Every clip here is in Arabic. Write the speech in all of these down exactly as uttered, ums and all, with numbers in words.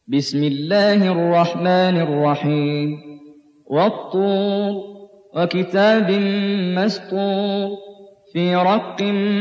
بسم الله الرحمن الرحيم والطور وكتاب مسطور في رق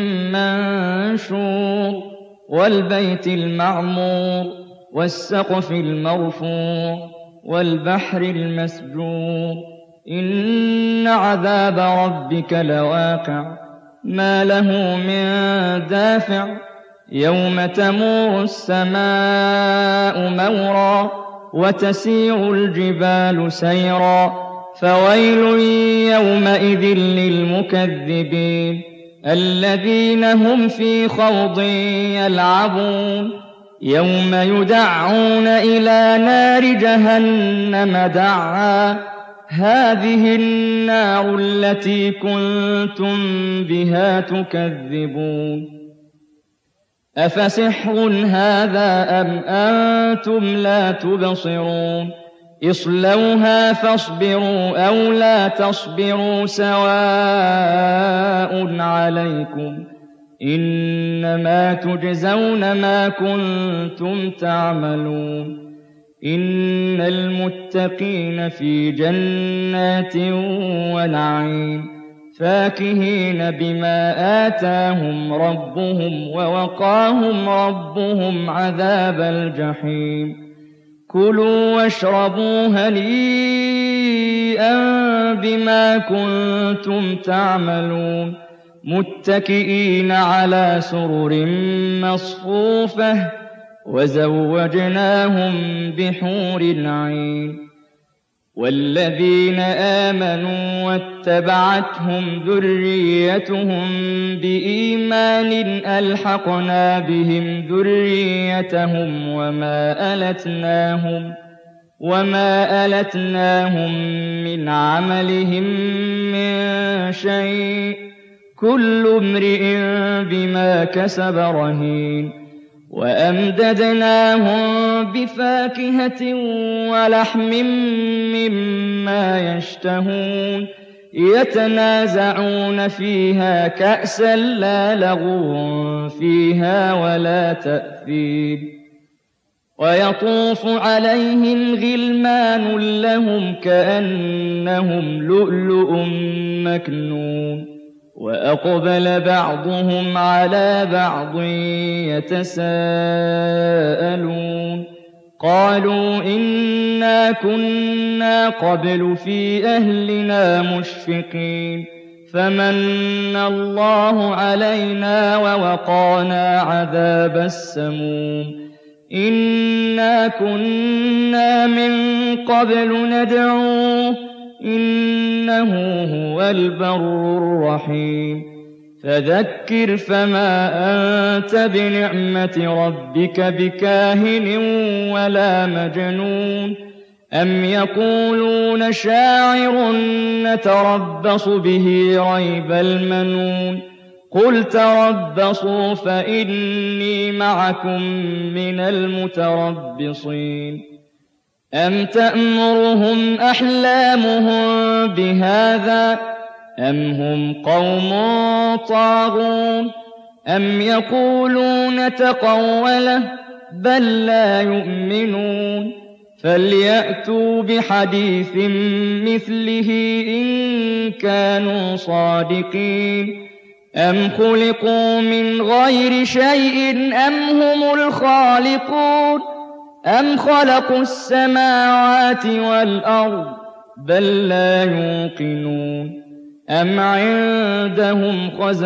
منشور والبيت المعمور والسقف المرفوع والبحر المسجور إن عذاب ربك لواقع ما له من دافع يوم تمور السماء مورا وتسير الجبال سيرا فويل يومئذ للمكذبين الذين هم في خوض يلعبون يوم يدعون إلى نار جهنم دعا هذه النار التي كنتم بها تكذبون أفسحر هذا أم أنتم لا تبصرون اصلوها فاصبروا أو لا تصبروا سواء عليكم إنما تجزون ما كنتم تعملون إن المتقين في جنات ونعيم فاكهين بما آتاهم ربهم ووقاهم ربهم عذاب الجحيم كلوا واشربوا هنيئا بما كنتم تعملون متكئين على سرر مصفوفة وزوجناهم بحور عين والذين آمنوا واتبعتهم ذريتهم بإيمان ألحقنا بهم ذريتهم وما ألتناهم وما ألتناهم من عملهم من شيء كل امرئ بما كسب رهين وأمددناهم بفاكهة ولحم مما يشتهون يتنازعون فيها كأسا لا لغو فيها ولا تأثيم ويطوف عليهم غلمان لهم كأنهم لؤلؤ مكنون وأقبل بعضهم على بعض يتساءلون قالوا إنا كنا قبل في أهلنا مشفقين فمن الله علينا ووقانا عذاب السموم إنا كنا من قبل ندعوه إنه هو البر الرحيم فذكر فما أنت بنعمة ربك بكاهن ولا مجنون أم يقولون شاعر نتربص به ريب المنون قل تربصوا فإني معكم من المتربصين أم تأمرهم أحلامهم بهذا أم هم قوم طاغون أم يقولون تقوله بل لا يؤمنون فليأتوا بحديث مثله إن كانوا صادقين أم خلقوا من غير شيء أم هم الخالقون أم خلقوا السماوات والأرض بل لا يوقنون أم عندهم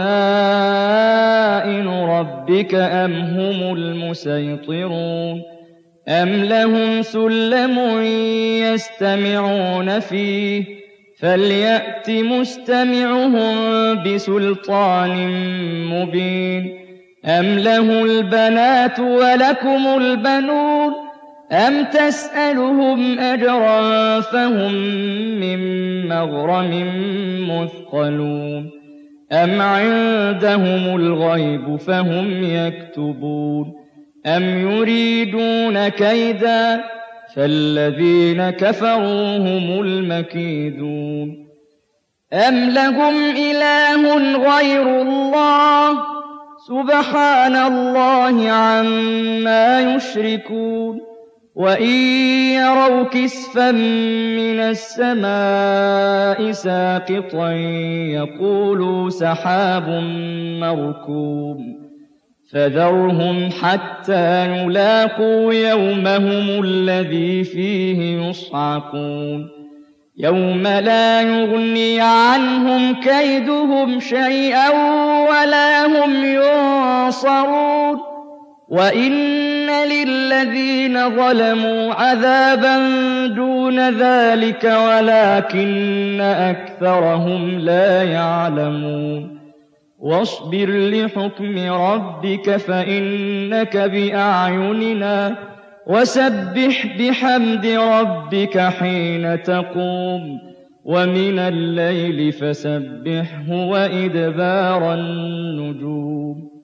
خزائن ربك أم هم المسيطرون أم لهم سلم يستمعون فيه فليأت مستمعهم بسلطان مبين أم له البنات ولكم البنون أم تسألهم أجرا فهم من مغرم مثقلون أم عندهم الغيب فهم يكتبون أم يريدون كيدا فالذين كفروا هم المكيدون أم لهم إله غير الله سبحان الله عما يشركون وَإِن يَرَوْا كِسْفًا مِّنَ السَّمَاءِ سَاقِطًا يَقُولُوا سَحَابٌ مَّرْكُومٌ فَذَرْهُمْ حَتَّىٰ يُلَاقُوا يَوْمَهُمُ الَّذِي فِيهِ يُصْعَقُونَ يَوْمَ لَا يُغْنِي عَنْهُمْ كَيْدُهُمْ شَيْئًا وَلَا هُمْ يُنصَرُونَ وَإِنَّ لِلَّذِينَ ظَلَمُوا عَذَابًا دُونَ ذَٰلِكَ وَلَٰكِنَّ أَكْثَرَهُمْ لَا يَعْلَمُونَ وَاصْبِرْ لِحُكْمِ رَبِّكَ فَإِنَّكَ بِأَعْيُنِنَا وَسَبِّحْ بِحَمْدِ رَبِّكَ حِينَ تَقُومُ وَمِنَ اللَّيْلِ فَسَبِّحْهُ وَإِدْبَارَ النُّجُومِ